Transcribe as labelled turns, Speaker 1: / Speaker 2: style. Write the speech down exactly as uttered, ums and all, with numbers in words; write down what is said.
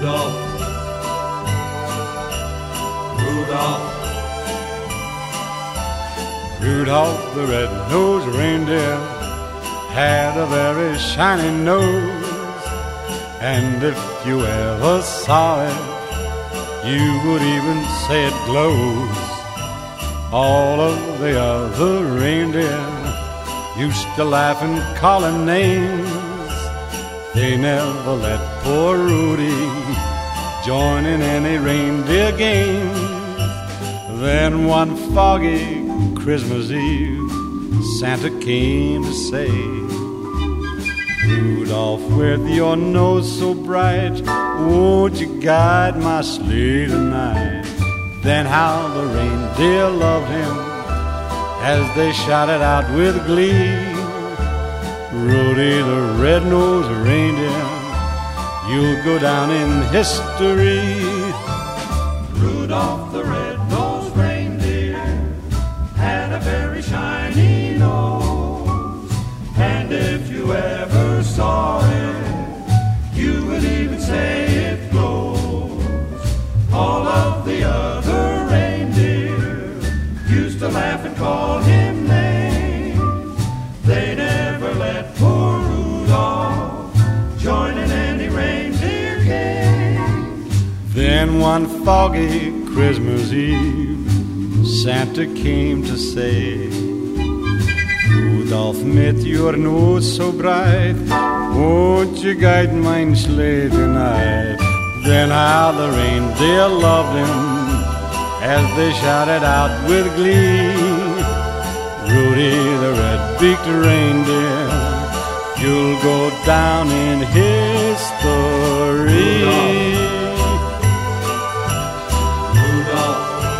Speaker 1: Rudolph, Rudolph,
Speaker 2: Rudolph the red-nosed reindeer had a very shiny nose, and if you ever saw it, you would even say it glows. All of the other reindeer used to laugh and call him names. They never let poor Rudy join in any reindeer games. Then one foggy Christmas Eve, Santa came to say, Rudolph, with your nose so bright, won't you guide my sleigh tonight? Then how the reindeer loved him as they shouted out with glee, Rudy the red-nosed reindeer, you'll go down in history.
Speaker 1: Rudolph the red-nosed reindeer had a very shiny nose, and if you ever saw it, you would even say it glows. All of the other reindeer used to laugh and call him names. They never let poor Rudolph join in any reindeer games.
Speaker 2: Then one foggy Christmas Eve, Santa came to say, Rudolph, mit your nose so bright, won't you guide my sleigh tonight? Then how the reindeer loved him as they shouted out with glee, Rudy the red-beaked reindeer, you'll go down in history.
Speaker 1: Rudolph, Rudolph,